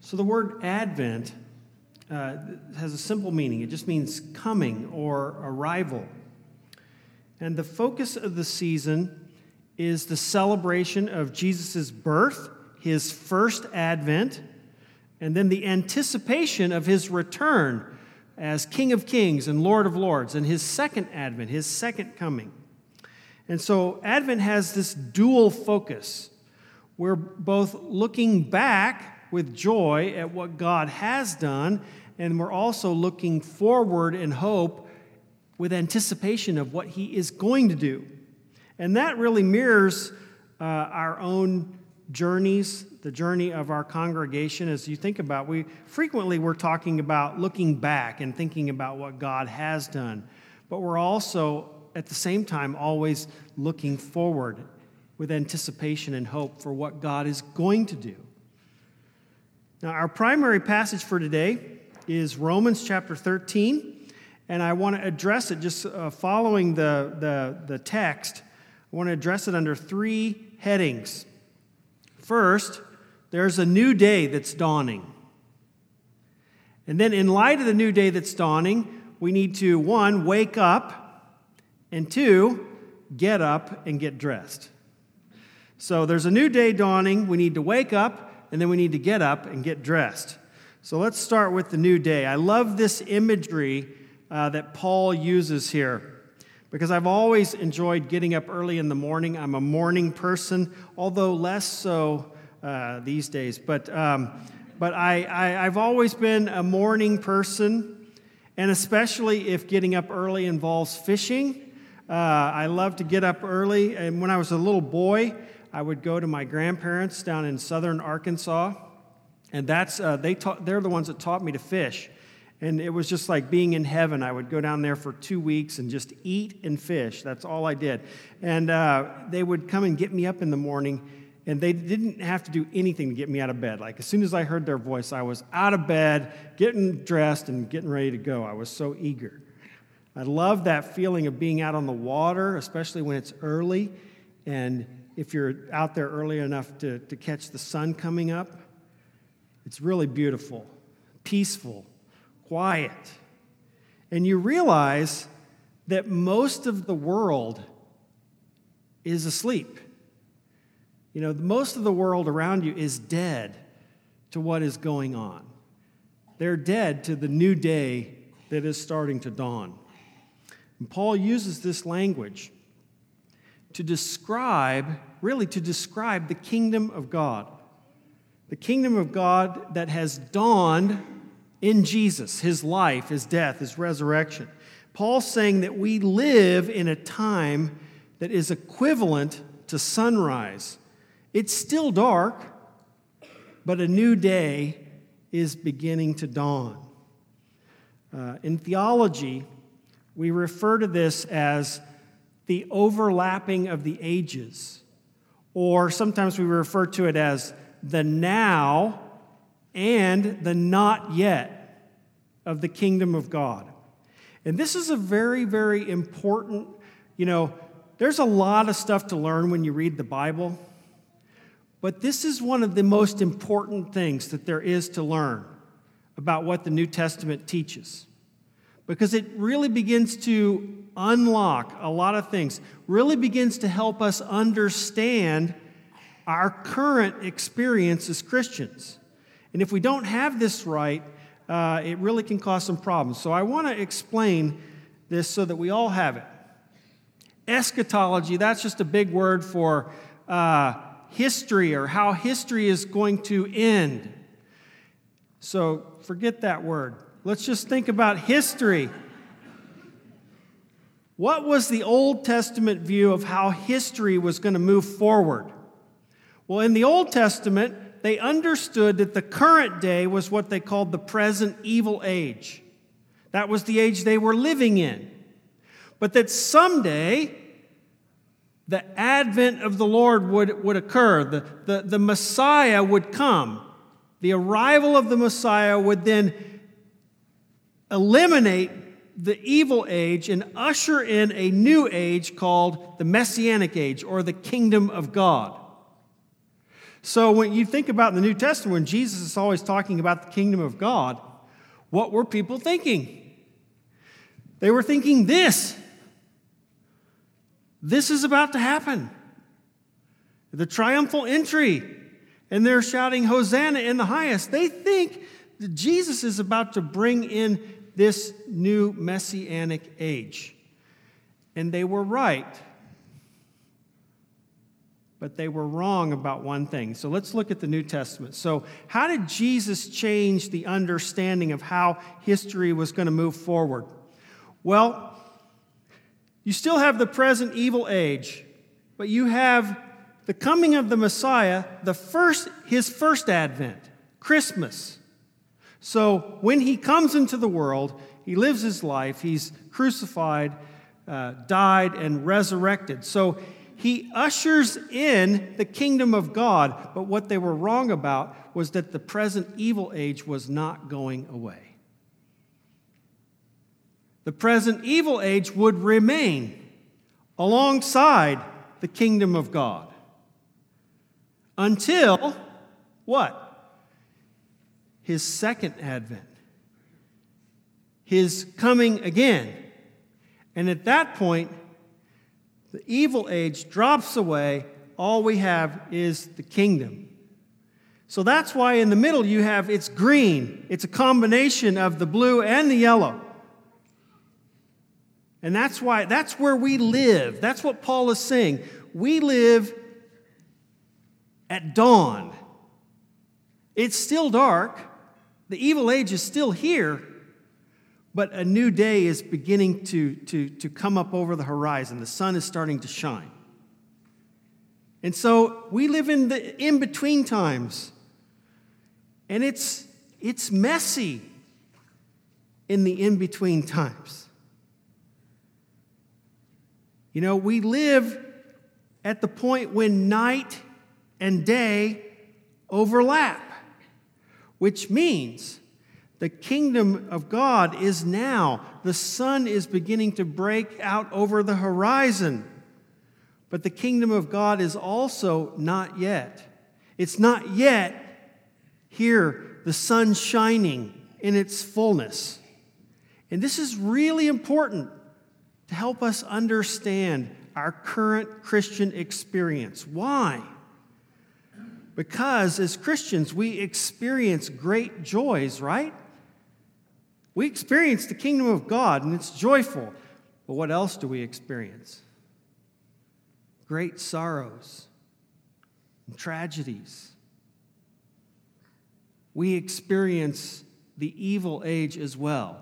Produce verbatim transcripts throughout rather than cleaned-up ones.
So the word Advent uh, has a simple meaning. It just means coming or arrival. And the focus of the season is the celebration of Jesus' birth, his first advent, and then the anticipation of his return as King of Kings and Lord of Lords, and his second advent, his second coming. And so Advent has this dual focus. We're both looking back with joy at what God has done, and we're also looking forward in hope with anticipation of what he is going to do. And that really mirrors uh, our own journeys, the journey of our congregation. As you think about, we frequently we're talking about looking back and thinking about what God has done, but we're also at the same time always looking forward with anticipation and hope for what God is going to do. Now, our primary passage for today is Romans chapter thirteen, and I want to address it just uh, following the, the, the text. I want to address it under three headings. First, there's a new day that's dawning. And then in light of the new day that's dawning, we need to, one, wake up, and two, get up and get dressed. So there's a new day dawning, we need to wake up, and then we need to get up and get dressed. So let's start with the new day. I love this imagery uh, that Paul uses here, because I've always enjoyed getting up early in the morning. I'm a morning person, although less so uh, these days. But um, but I, I, I've always been a morning person, and especially if getting up early involves fishing. Uh, I love to get up early, and when I was a little boy, I would go to my grandparents down in southern Arkansas, and that's uh, they taught, they're the ones that taught me to fish. And it was just like being in heaven. I would go down there for two weeks and just eat and fish. That's all I did. And uh, they would come and get me up in the morning, and they didn't have to do anything to get me out of bed. Like as soon as I heard their voice, I was out of bed, getting dressed, and getting ready to go. I was so eager. I love that feeling of being out on the water, especially when it's early, and if you're out there early enough to, to catch the sun coming up. It's really beautiful, peaceful, quiet. And you realize that most of the world is asleep. You know, most of the world around you is dead to what is going on. They're dead to the new day that is starting to dawn. And Paul uses this language to describe, really to describe the kingdom of God. The kingdom of God that has dawned in Jesus, his life, his death, his resurrection. Paul's saying that we live in a time that is equivalent to sunrise. It's still dark, but a new day is beginning to dawn. Uh, in theology, we refer to this as the overlapping of the ages, or sometimes we refer to it as the now and the not yet of the kingdom of God. And this is a very, very important, you know, there's a lot of stuff to learn when you read the Bible, but this is one of the most important things that there is to learn about what the New Testament teaches, because it really begins to unlock a lot of things, really begins to help us understand our current experience as Christians. And if we don't have this right, uh, it really can cause some problems. So I want to explain this so that we all have it. Eschatology, that's just a big word for uh, history, or how history is going to end. So forget that word. Let's just think about history. What was the Old Testament view of how history was going to move forward? Well, in the Old Testament, they understood that the current day was what they called the present evil age. That was the age they were living in. But that someday, the advent of the Lord would, would occur. The, the, the Messiah would come. The arrival of the Messiah would then eliminate the evil age and usher in a new age called the Messianic age, or the kingdom of God. So when you think about the New Testament, when Jesus is always talking about the kingdom of God, what were people thinking? They were thinking this. This is about to happen. The triumphal entry. And they're shouting, Hosanna in the highest. They think that Jesus is about to bring in this new messianic age. And they were right. But they were wrong about one thing. So let's look at the New Testament. So how did Jesus change the understanding of how history was going to move forward? Well, you still have the present evil age, but you have the coming of the Messiah, the first, his first advent, Christmas. So when he comes into the world, he lives his life, he's crucified, uh, died, and resurrected. So he ushers in the kingdom of God, but what they were wrong about was that the present evil age was not going away. The present evil age would remain alongside the kingdom of God until what? His second advent, his coming again. And at that point, the evil age drops away. All we have is the kingdom. So that's why in the middle you have, it's green. It's a combination of the blue and the yellow. And that's why, that's where we live. That's what Paul is saying. We live at dawn. It's still dark. The evil age is still here. But a new day is beginning to, to, to come up over the horizon. The sun is starting to shine. And so we live in the in-between times. And it's, it's messy in the in-between times. You know, we live at the point when night and day overlap, which means the kingdom of God is now. The sun is beginning to break out over the horizon. But the kingdom of God is also not yet. It's not yet here, the sun shining in its fullness. And this is really important to help us understand our current Christian experience. Why? Because as Christians, we experience great joys, right? We experience the kingdom of God, and it's joyful. But what else do we experience? Great sorrows and tragedies. We experience the evil age as well.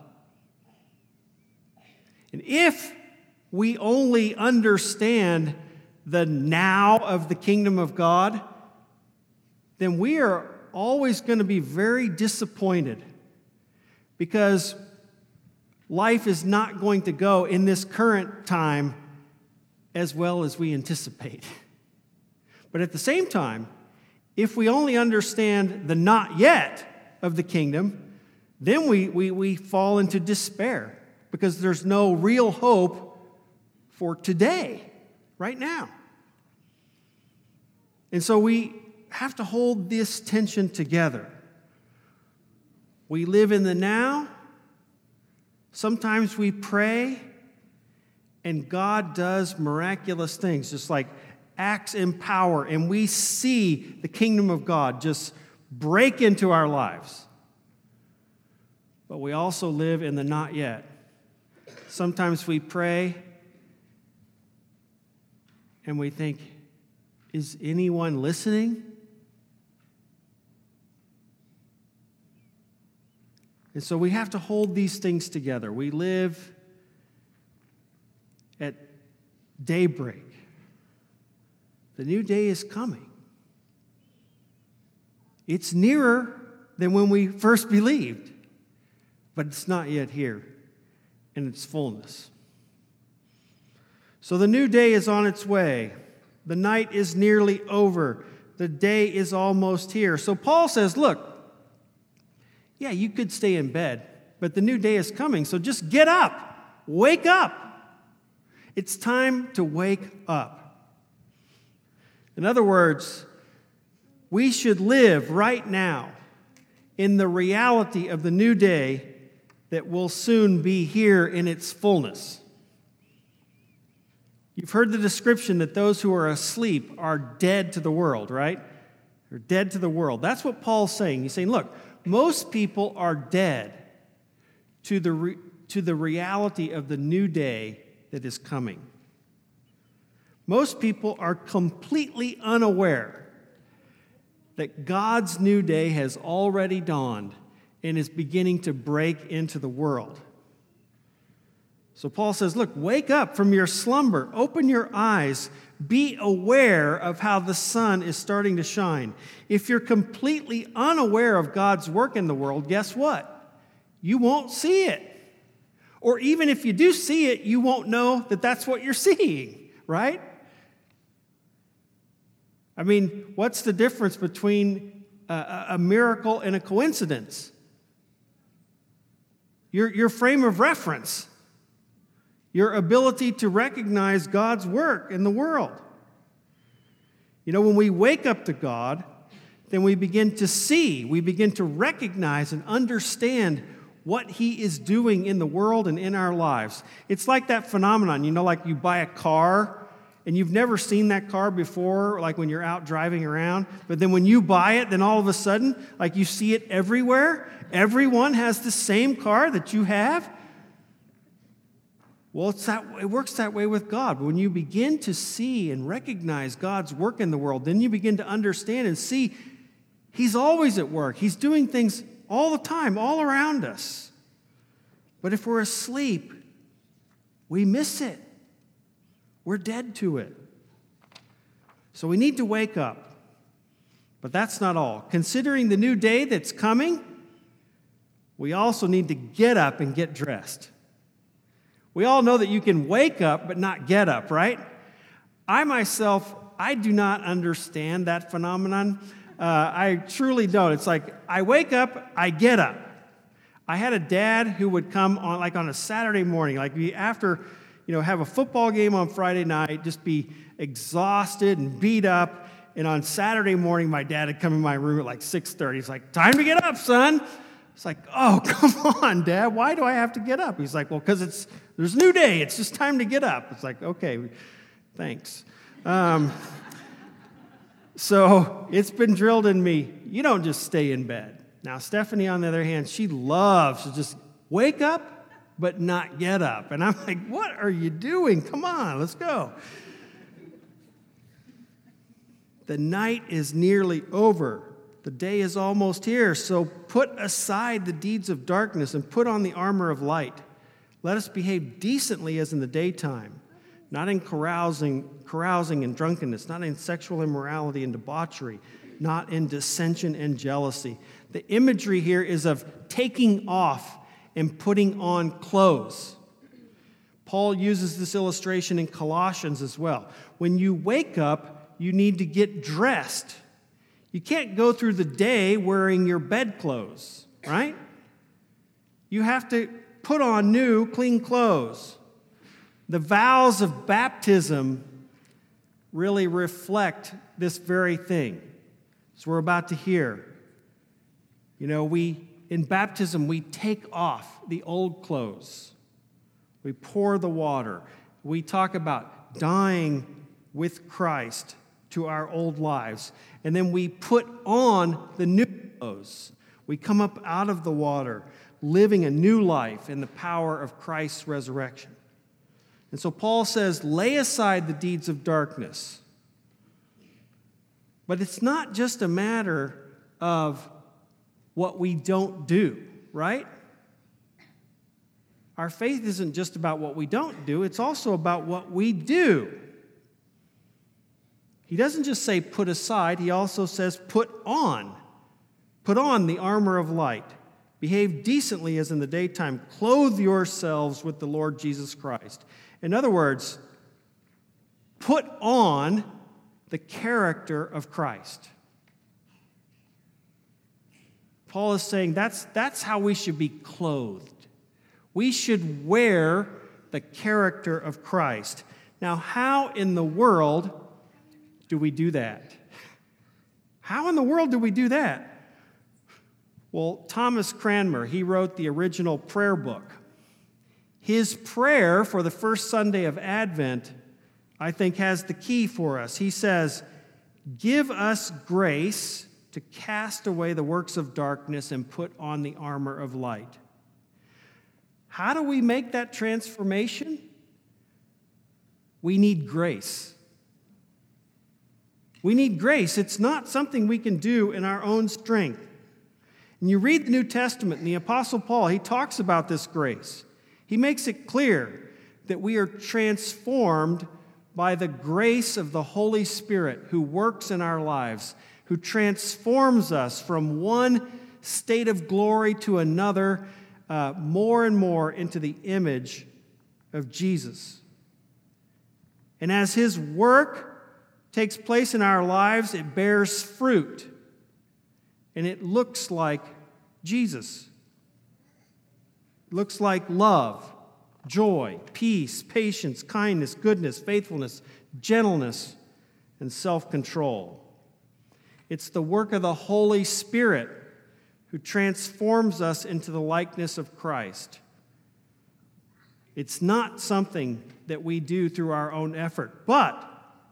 And if we only understand the now of the kingdom of God, then we are always going to be very disappointed because life is not going to go in this current time as well as we anticipate. But at the same time, if we only understand the not yet of the kingdom, then we, we, we fall into despair because there's no real hope for today, right now. And so we have to hold this tension together. We live in the now. Sometimes we pray, and God does miraculous things, just like acts in power, and we see the kingdom of God just break into our lives. But we also live in the not yet. Sometimes we pray, and we think, is anyone listening? And so we have to hold these things together. We live at daybreak. The new day is coming. It's nearer than when we first believed, but it's not yet here in its fullness. So the new day is on its way. The night is nearly over. The day is almost here. So Paul says, look, yeah, you could stay in bed, but the new day is coming, so just get up. Wake up. It's time to wake up. In other words, We should live right now in the reality of the new day that will soon be here in its fullness. You've heard the description that those who are asleep are dead to the world, right? They're dead to the world. That's what Paul's saying. He's saying, look, most people are dead to the, re- to the reality of the new day that is coming. Most people are completely unaware that God's new day has already dawned and is beginning to break into the world. So Paul says, look, wake up from your slumber, open your eyes, be aware of how the sun is starting to shine. If you're completely unaware of God's work in the world, guess what? You won't see it. Or even if you do see it, you won't know that that's what you're seeing, right? I mean, what's the difference between a, a miracle and a coincidence? Your, your frame of reference, your ability to recognize God's work in the world. You know, when we wake up to God, then we begin to see, we begin to recognize and understand what He is doing in the world and in our lives. It's like that phenomenon, you know, like you buy a car and you've never seen that car before, like when you're out driving around, but then when you buy it, then all of a sudden, like you see it everywhere. Everyone has the same car that you have. Well, it's that, it works that way with God. When you begin to see and recognize God's work in the world, then you begin to understand and see He's always at work. He's doing things all the time, all around us. But if we're asleep, we miss it. We're dead to it. So we need to wake up. But that's not all. Considering the new day that's coming, we also need to get up and get dressed. We all know that you can wake up but not get up, right? I myself, I do not understand that phenomenon. Uh, I truly don't. It's like I wake up, I get up. I had a dad who would come on like on a Saturday morning, like after, you know, have a football game on Friday night, just be exhausted and beat up. And on Saturday morning, my dad would come in my room at like six thirty. He's like, time to get up, son. It's like, oh, come on, Dad. Why do I have to get up? He's like, well, because it's there's a new day. It's just time to get up. It's like, okay, thanks. Um, so it's been drilled in me. You don't just stay in bed. Now, Stephanie, on the other hand, she loves to just wake up but not get up. And I'm like, what are you doing? Come on, let's go. The night is nearly over. The day is almost here, so put aside the deeds of darkness and put on the armor of light. Let us behave decently as in the daytime, not in carousing, carousing and drunkenness, not in sexual immorality and debauchery, not in dissension and jealousy. The imagery here is of taking off and putting on clothes. Paul uses this illustration in Colossians as well. When you wake up, you need to get dressed. You can't go through the day wearing your bedclothes, right? You have to put on new, clean clothes. The vows of baptism really reflect this very thing. So we're about to hear. You know, we in baptism, we take off the old clothes. We pour the water. We talk about dying with Christ to our old lives. And then we put on the new clothes. We come up out of the water, living a new life in the power of Christ's resurrection. And so Paul says, lay aside the deeds of darkness. But it's not just a matter of what we don't do, right? Our faith isn't just about what we don't do, it's also about what we do. He doesn't just say put aside, he also says put on. Put on the armor of light. Behave decently as in the daytime. Clothe yourselves with the Lord Jesus Christ. In other words, put on the character of Christ. Paul is saying that's, that's how we should be clothed. We should wear the character of Christ. Now, how in the world do we do that? How How in the world do we do that? Well, Thomas Cranmer, he wrote the original prayer book. His prayer for the first Sunday of Advent, I think, has the key for us. He says, "Give us grace to cast away the works of darkness and put on the armor of light." How do we make that transformation? We need grace. We need grace. It's not something we can do in our own strength. And you read the New Testament, and the Apostle Paul, he talks about this grace. He makes it clear that we are transformed by the grace of the Holy Spirit who works in our lives, who transforms us from one state of glory to another, uh, more and more into the image of Jesus. And as his work takes place in our lives, it bears fruit, and it looks like Jesus. It looks like love, joy, peace, patience, kindness, goodness, faithfulness, gentleness, and self-control. It's the work of the Holy Spirit who transforms us into the likeness of Christ. It's not something that we do through our own effort, but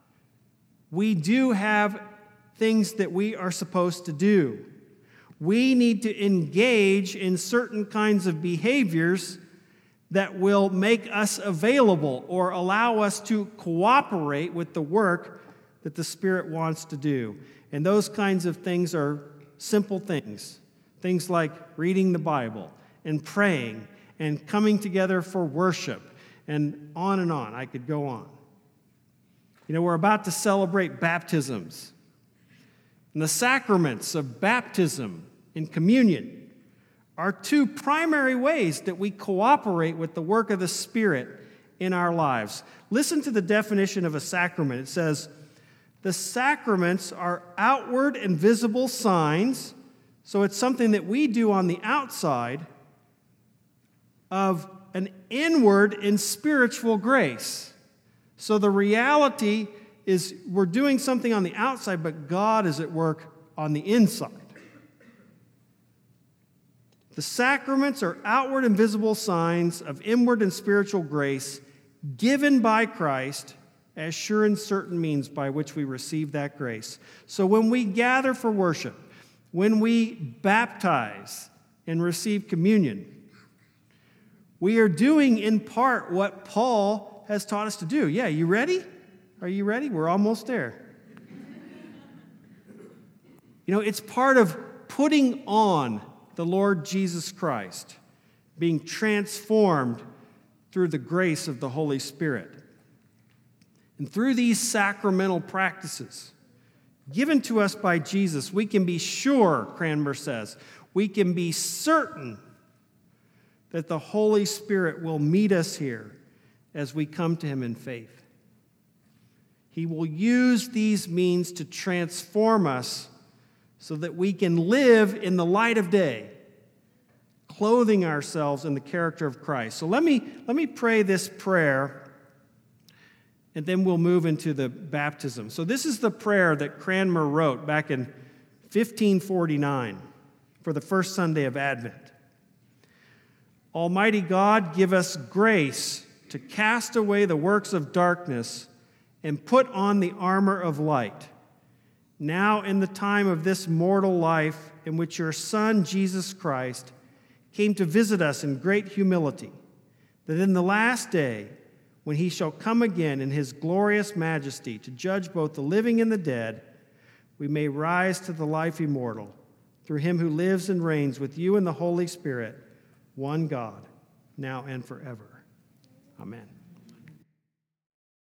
we do have things that we are supposed to do. We need to engage in certain kinds of behaviors that will make us available or allow us to cooperate with the work that the Spirit wants to do. And those kinds of things are simple things. Things like reading the Bible and praying and coming together for worship and on and on. I could go on. You know, we're about to celebrate baptisms. And the sacraments of baptism and communion are two primary ways that we cooperate with the work of the Spirit in our lives. Listen to the definition of a sacrament. It says, "The sacraments are outward and visible signs," so it's something that we do on the outside, "of an inward and spiritual grace." So the reality is we're doing something on the outside, but God is at work on the inside. The sacraments are outward and visible signs of inward and spiritual grace given by Christ as sure and certain means by which we receive that grace. So when we gather for worship, when we baptize and receive communion, we are doing in part what Paul has taught us to do. Yeah, you ready? Are you ready? We're almost there. You know, it's part of putting on the Lord Jesus Christ, being transformed through the grace of the Holy Spirit. And through these sacramental practices given to us by Jesus, we can be sure, Cranmer says, we can be certain that the Holy Spirit will meet us here as we come to him in faith. He will use these means to transform us so that we can live in the light of day, clothing ourselves in the character of Christ. So let me, let me pray this prayer, and then we'll move into the baptism. So this is the prayer that Cranmer wrote back in fifteen forty-nine for the first Sunday of Advent. "Almighty God, give us grace to cast away the works of darkness and put on the armor of light. Now in the time of this mortal life in which your Son, Jesus Christ, came to visit us in great humility, that in the last day, when he shall come again in his glorious majesty to judge both the living and the dead, we may rise to the life immortal through him who lives and reigns with you in the Holy Spirit, one God, now and forever. Amen."